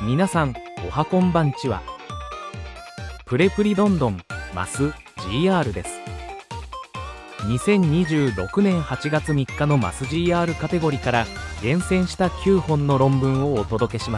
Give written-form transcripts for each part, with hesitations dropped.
皆さんおはこんばんちは。プレプリどんどんマス GR です。2026年8月3日のマス GR カテゴリーから厳選した9本の論文をお届けします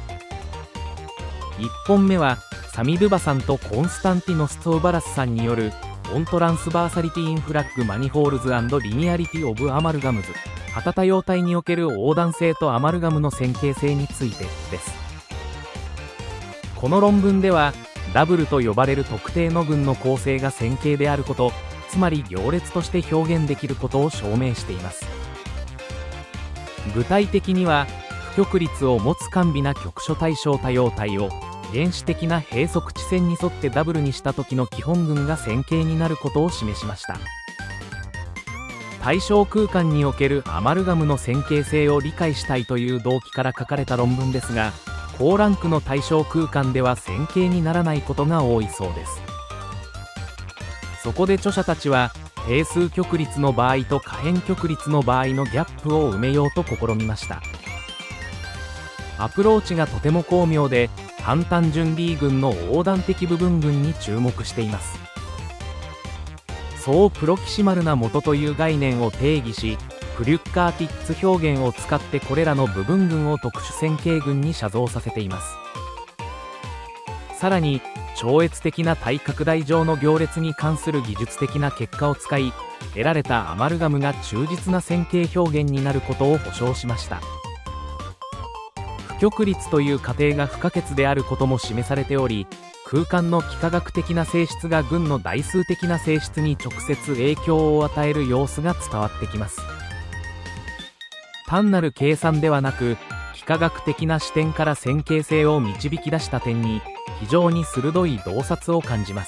。1本目はサミ・ドゥバさんとコンスタンティノス・ツォーバラスさんによるオントランスバーサリティインフラッグマニホールズ&リニアリティオブアマルガムズ旗多様体における横断性とアマルガムの線形性についてです。この論文ではダブルと呼ばれる特定の群の構成が線形であること、つまり行列として表現できることを証明しています。具体的には不極率を持つ甘美な局所対称多様体を原始的な閉塞地線に沿ってダブルにした時の基本群が線形になることを示しました。対象空間におけるアマルガムの線形性を理解したいという動機から書かれた論文ですが、高ランクの対象空間では線形にならないことが多いそうです。そこで著者たちは定数極率の場合と可変極率の場合のギャップを埋めようと試みました。アプローチがとても巧妙で、半単純 D 群の横断的部分群に注目しています。総プロキシマルな元という概念を定義し、クリュッカーティッツ表現を使ってこれらの部分群を特殊線形群に写像させています。さらに超越的な体拡大上の行列に関する技術的な結果を使い、得られたアマルガムが忠実な線形表現になることを保証しました。不極率という過程が不可欠であることも示されており、空間の幾何学的な性質が群の代数的な性質に直接影響を与える様子が伝わってきます。単なる計算ではなく、幾何学的な視点から線形性を導き出した点に非常に鋭い洞察を感じます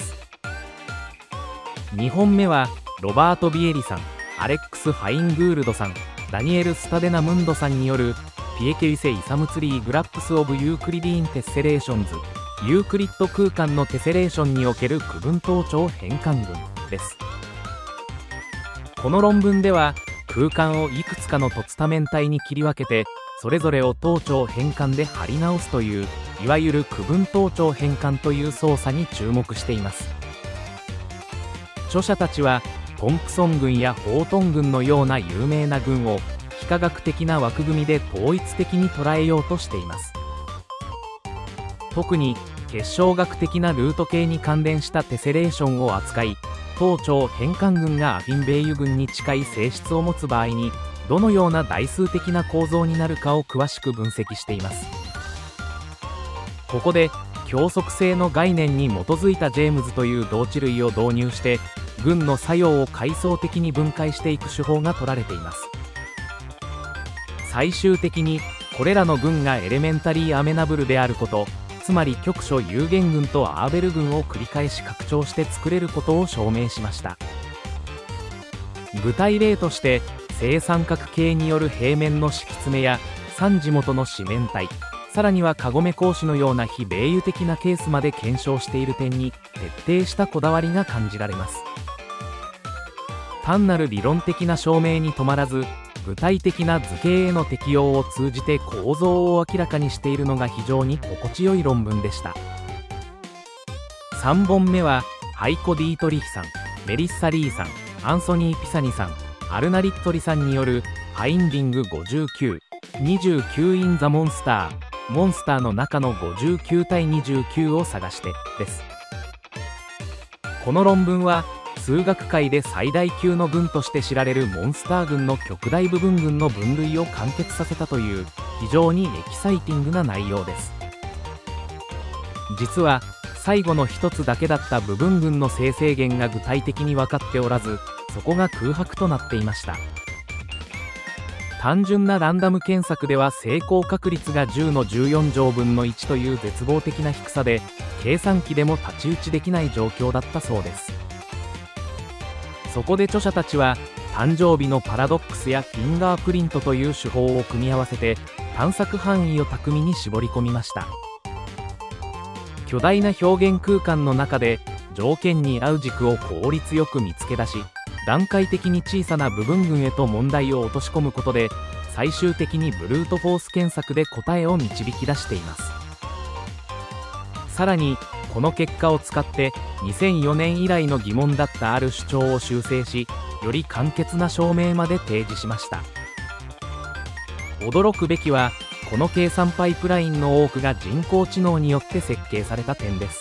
。2本目はロバート・ビエリさん、アレックス・ファイングールドさん、ダニエル・スタデナムンドさんによるピエケウィセ・イサムツリー・グラップス・オブ・ユークリディーン・テッセレーションズ、ユークリッド空間のテセレーションにおける区分等長変換群です。この論文では空間をいくつかの凸多面体に切り分けて、それぞれを等長変換で貼り直すという、いわゆる区分等長変換という操作に注目しています。著者たちはトンプソン群やホートン群のような有名な群を幾何学的な枠組みで統一的に捉えようとしています。特に結晶学的なルート系に関連したテセレーションを扱い、等長変換群がアフィンベイユ群に近い性質を持つ場合にどのような代数的な構造になるかを詳しく分析しています。ここで共則性の概念に基づいたジェームズという同値類を導入して群の作用を階層的に分解していく手法が取られています。最終的にこれらの群がエレメンタリーアメナブルであること、つまり局所有限群とアーベル群を繰り返し拡張して作れることを証明しました。具体例として正三角形による平面の敷き詰めや3次元の四面体、さらにはカゴメ格子のような非ベイユ的なケースまで検証している点に徹底したこだわりが感じられます。単なる理論的な証明に止まらず、具体的な図形への適用を通じて構造を明らかにしているのが非常に心地よい論文でした。3本目はハイコ・ディートリヒさん、メリッサ・リーさん、アンソニー・ピサニさん、アルナ・リットリさんによるファインディング59、29 in the monster、モンスターの中の59対29を探してです。この論文は数学界で最大級の群として知られるモンスター群の極大部分群の分類を完結させたという非常にエキサイティングな内容です。実は最後の一つだけだった部分群の生成源が具体的に分かっておらず、そこが空白となっていました。単純なランダム検索では成功確率が10の14乗分の1という絶望的な低さで、計算機でも太刀打ちできない状況だったそうです。そこで著者たちは誕生日のパラドックスやフィンガープリントという手法を組み合わせて探索範囲を巧みに絞り込みました。巨大な表現空間の中で条件に合う軸を効率よく見つけ出し、段階的に小さな部分群へと問題を落とし込むことで最終的にブルートフォース検索で答えを導き出しています。 さらにこの結果を使って2004年以来の疑問だったある主張を修正し、より簡潔な証明まで提示しました。驚くべきはこの計算パイプラインの多くが人工知能によって設計された点です。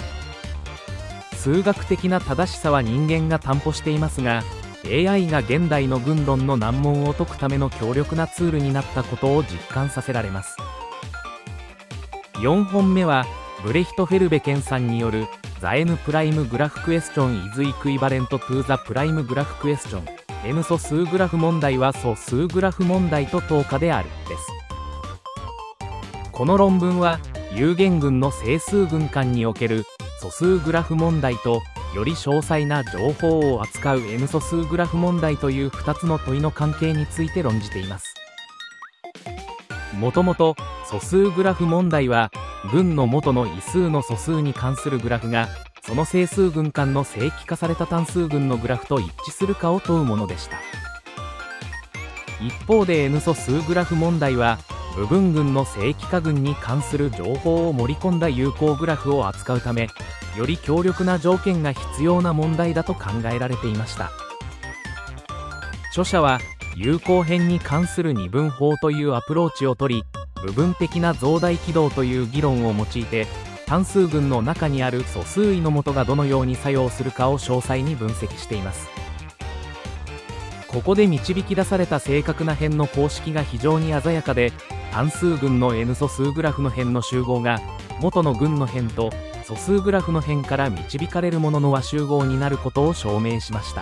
数学的な正しさは人間が担保していますが、 AI が現代の軍論の難問を解くための強力なツールになったことを実感させられます。4本目はブレヒト・フェルベケンさんによる The N Prime Graph Question is Equivalent to the Prime Graph Question N 素数グラフ問題は素数グラフ問題と等価であるです。この論文は有限群の整数群間における素数グラフ問題とより詳細な情報を扱う N 素数グラフ問題という2つの問いの関係について論じています。もともと素数グラフ問題は群の元の異数の素数に関するグラフがその整数群間の正規化された単数群のグラフと一致するかを問うものでした。一方で N 素数グラフ問題は部分群の正規化群に関する情報を盛り込んだ有効グラフを扱うため、より強力な条件が必要な問題だと考えられていました。著者は有効編に関する二分法というアプローチを取り、部分的な増大軌道という議論を用いて単数群の中にある素数位の元がどのように作用するかを詳細に分析しています。ここで導き出された正確な辺の公式が非常に鮮やかで、単数群の N 素数グラフの辺の集合が元の群の辺と素数グラフの辺から導かれるものの和集合になることを証明しました。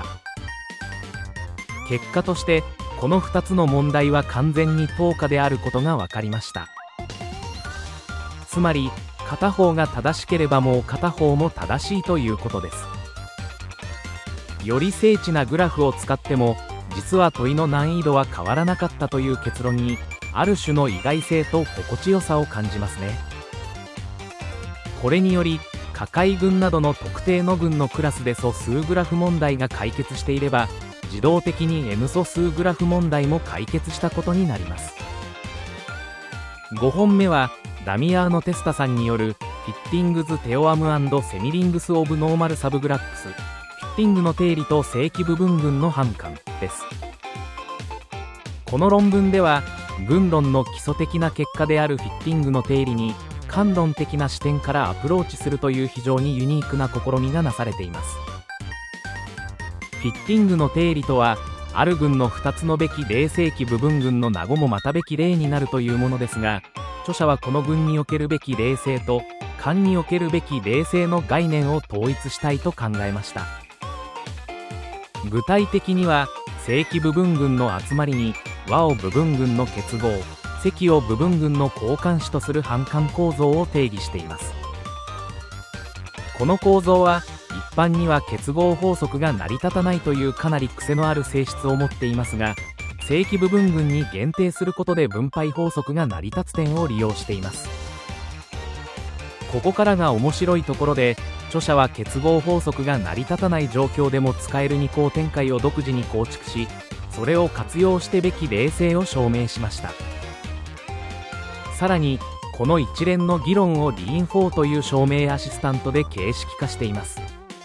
結果としてこの2つの問題は完全に等価であることが分かりました。つまり片方が正しければもう片方も正しいということです。より精緻なグラフを使っても実は問いの難易度は変わらなかったという結論にある種の意外性と心地よさを感じますね。これにより可解群などの特定の群のクラスで素数グラフ問題が解決していれば、自動的に N 素数グラフ問題も解決したことになります。5本目はダミアーノ・テスタさんによるフィッティングズ・テオアム&セミリングス・オブ・ノーマル・サブグラックス、フィッティングの定理と正規部分群の反関です。この論文では群論の基礎的な結果であるフィッティングの定理に関論的な視点からアプローチするという非常にユニークな試みがなされています。フィッティングの定理とは、ある群の2つのべき例正規部分群の名後もまたべき例になるというものですが、著者はこの群におけるべき例性と間におけるべき例性の概念を統一したいと考えました。具体的には正規部分群の集まりに和を部分群の結合、積を部分群の交換子とする反関構造を定義しています。この構造は一般には結合法則が成り立たないというかなり癖のある性質を持っていますが、正規部分群に限定することで分配法則が成り立つ点を利用しています。ここからが面白いところで、著者は結合法則が成り立たない状況でも使える二項展開を独自に構築し、それを活用してべき例性を証明しました。さらにこの一連の議論をリーン4という証明アシスタントで形式化しています。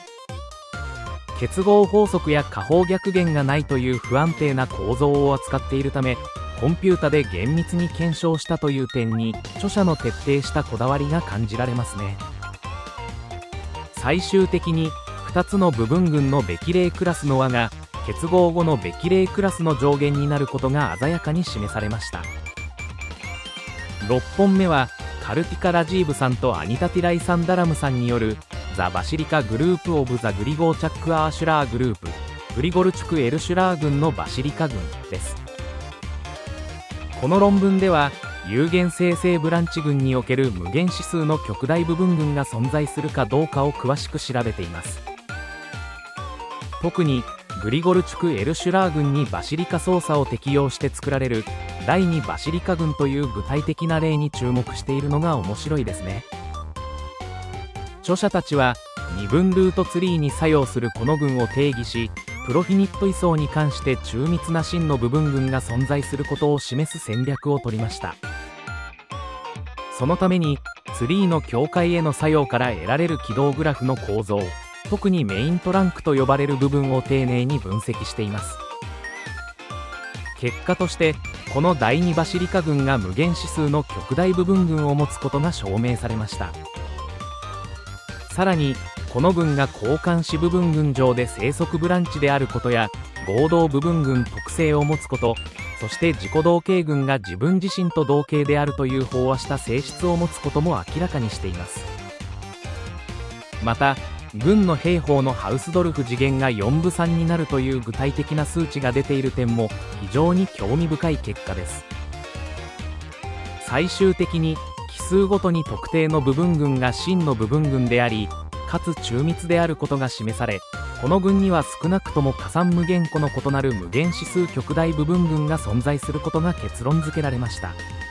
結合法則や加法逆減がないという不安定な構造を扱っているため、コンピュータで厳密に検証したという点に著者の徹底したこだわりが感じられますね。最終的に2つの部分群のべき例クラスの和が結合後のべき例クラスの上限になることが鮮やかに示されました。6本目はカルティカ・ラジーブさんとアニタ・ティライサンダラムさんによるザ・バシリカ・グループ・オブ・ザ・グリゴーチャック・アーシュラーグループ、グリゴルチュク・エルシュラー群のバシリカ群です。この論文では有限生成ブランチ群における無限指数の極大部分群が存在するかどうかを詳しく調べています。特にグリゴルチュク・エルシュラー群にバシリカ操作を適用して作られる第2バシリカ群という具体的な例に注目しているのが面白いですね。著者たちは二分ルートツリーに作用するこの群を定義し、プロフィニット位相に関して中密な真の部分群が存在することを示す戦略を取りました。そのために 3の境界への作用から得られる軌道グラフの構造、特にメイントランクと呼ばれる部分を丁寧に分析しています。結果としてこの第2バシリカ群が無限指数の極大部分群を持つことが証明されました。さらにこの群が交換子部分群上で生息ブランチであることや合同部分群特性を持つこと、そして自己同型群が自分自身と同型であるという飽和した性質を持つことも明らかにしています。また群の兵法のハウスドルフ次元が4分3になるという具体的な数値が出ている点も非常に興味深い結果です。最終的に奇数ごとに特定の部分群が真の部分群であり、かつ中密であることが示され、この群には少なくとも加算無限個の異なる無限指数極大部分群が存在することが結論付けられました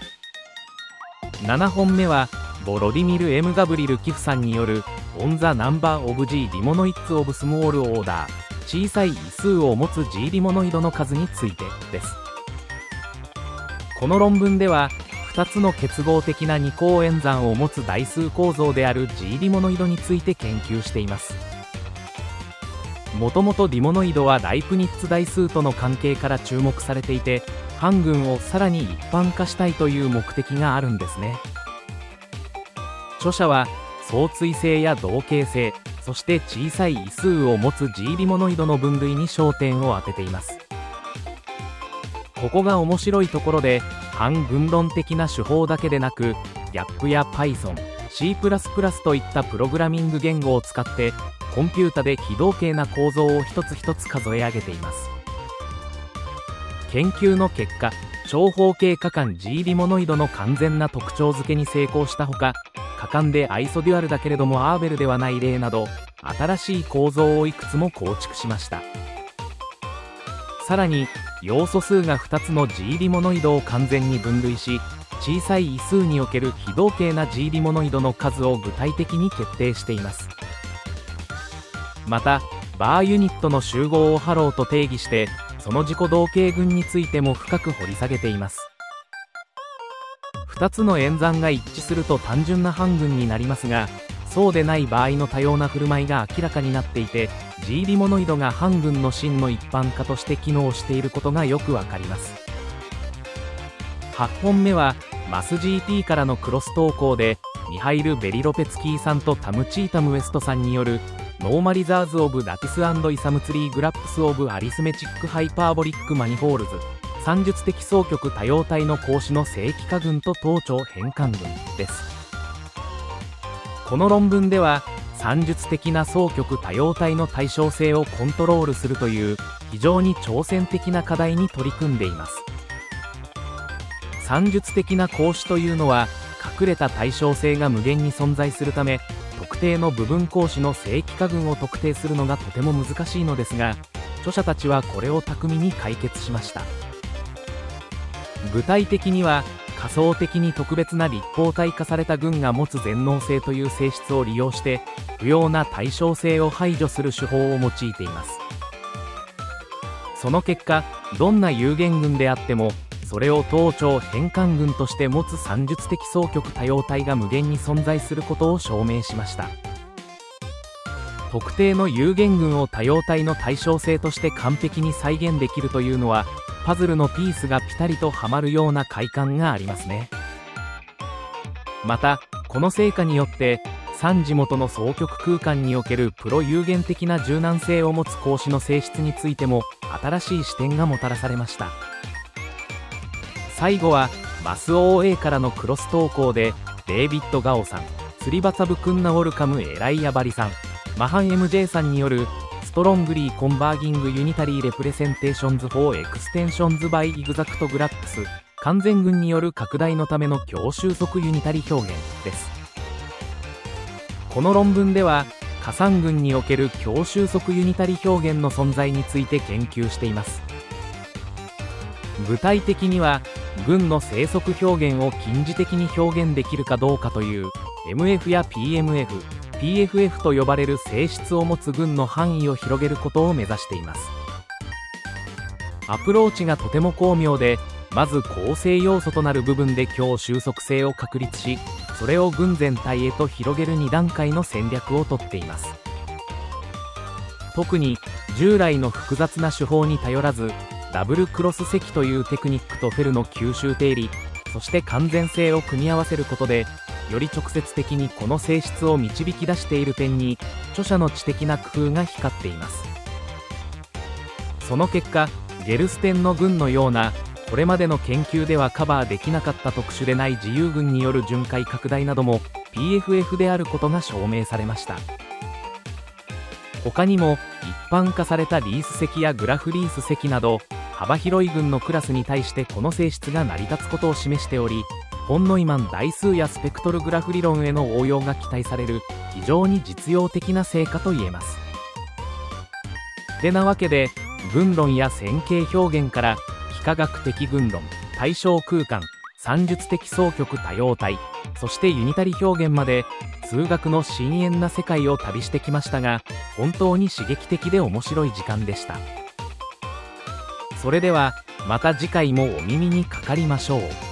。7本目はボロディミル・エム・ガブリル・キフさんによるオン・ザ・ナンバー・オブ・G・リモノイッツ・オブ・スモール・オーダー、小さい異数を持つ G リモノイドの数についてです。この論文では2つの結合的な二項演算を持つ代数構造である G リモノイドについて研究しています。もともとリモノイドはライプニッツ代数との関係から注目されていて、半群をさらに一般化したいという目的があるんですね。著者は相対性や同型性、そして小さい異数を持つ G リモノイドの分類に焦点を当てています。ここが面白いところで、半群論的な手法だけでなく GAP や Python、C++ といったプログラミング言語を使ってコンピュータで非同型な構造を一つ一つ数え上げています。研究の結果、長方形可感 G リモノイドの完全な特徴付けに成功したほか、可感でアイソデュアルだけれどもアーベルではない例など新しい構造をいくつも構築しました。さらに要素数が2つの G リモノイドを完全に分類し、小さい異数における非同型な G リモノイドの数を具体的に決定しています。またバーユニットの集合をハローと定義して、その自己同型群についても深く掘り下げています。2つの演算が一致すると単純な半群になりますが、そうでない場合の多様な振る舞いが明らかになっていて、 G リモノイドが半群の真の一般化として機能していることがよくわかります。8本目はマス GT からのクロス投稿で、ミハイル・ベリロペツキーさんとタム・チータム・ウエストさんによるノーマリザーズ・オブ・ラティス&イサムツリー・グラップス・オブ・アリスメチック・ハイパーボリック・マニホールズ、算術的相極多様体の格子の正規化群と等長変換群です。この論文では算術的な相極多様体の対称性をコントロールするという非常に挑戦的な課題に取り組んでいます。算術的な格子というのは隠れた対称性が無限に存在するため、特定の部分格子の正規化群を特定するのがとても難しいのですが、著者たちはこれを巧みに解決しました。具体的には仮想的に特別な立方体化された群が持つ全能性という性質を利用して不要な対称性を排除する手法を用いています。その結果、どんな有限群であってもそれを等長変換群として持つ算術的相極多様体が無限に存在することを証明しました。特定の有限群を多様体の対称性として完璧に再現できるというのは、パズルのピースがピタリとはまるような快感がありますね。またこの成果によって3次元の双極空間におけるプロ有限的な柔軟性を持つ格子の性質についても新しい視点がもたらされました。最後はマス OA からのクロス投稿で、デイビッド・ガオさん、スリバツァブ・クンナ・ウォルカム・エライアバリさん、マハン MJ さんによるストロングリー・コンバーギング・ユニタリー・レプレゼンテーションズ・フォー・エクステンションズ・バイ・イグザクト・グラップス、完全群による拡大のための強収束ユニタリ表現です。この論文では加算群における強収束ユニタリ表現の存在について研究しています。具体的には群の生息表現を近似的に表現できるかどうかという MF や PMF、PFF と呼ばれる性質を持つ群の範囲を広げることを目指しています。アプローチがとても巧妙で、まず構成要素となる部分で強収束性を確立し、 それを軍全体へと広げる2段階の戦略をとっています。特に従来の複雑な手法に頼らず、ダブルクロス積というテクニックとフェルの吸収定理、そして完全性を組み合わせることで、より直接的にこの性質を導き出している点に著者の知的な工夫が光っています。その結果、ゲルステンの軍のようなこれまでの研究ではカバーできなかった特殊でない自由軍による巡回拡大なども PFF であることが証明されました。他にも一般化されたリース積やグラフリース積など幅広い軍のクラスに対してこの性質が成り立つことを示しており、フォン・ノイマン代数やスペクトルグラフ理論への応用が期待される非常に実用的な成果と言えます。てなわけで、軍論や線形表現から幾何学的軍論、対象空間、算術的双極多様体、そしてユニタリ表現まで数学の深遠な世界を旅してきましたが、本当に刺激的で面白い時間でした。それではまた次回もお耳にかかりましょう。